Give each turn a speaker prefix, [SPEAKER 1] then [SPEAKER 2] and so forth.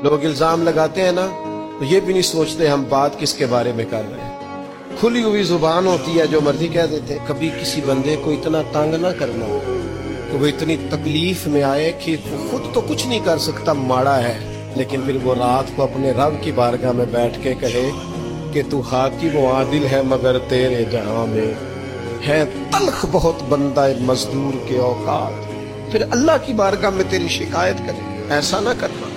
[SPEAKER 1] लोग इल्जाम लगाते हैं ना, तो ये भी नहीं सोचते हम बात किसके बारे में कर रहे हैं। खुली हुई जुबान होती है, जो मर्जी कह देते हैं। कभी किसी बंदे को इतना तंग ना करना कि वो इतनी तकलीफ में आए कि वो खुद तो कुछ नहीं कर सकता, माड़ा है, लेकिन फिर वो रात को अपने रब की बारगाह में बैठ के कहे कि तू हाकिम व आदिल है, मगर तेरे जहां में है तल्ख बहुत बंदा मजदूर के औकात। फिर अल्लाह की बारगाह में तेरी शिकायत करे। ऐसा ना करना।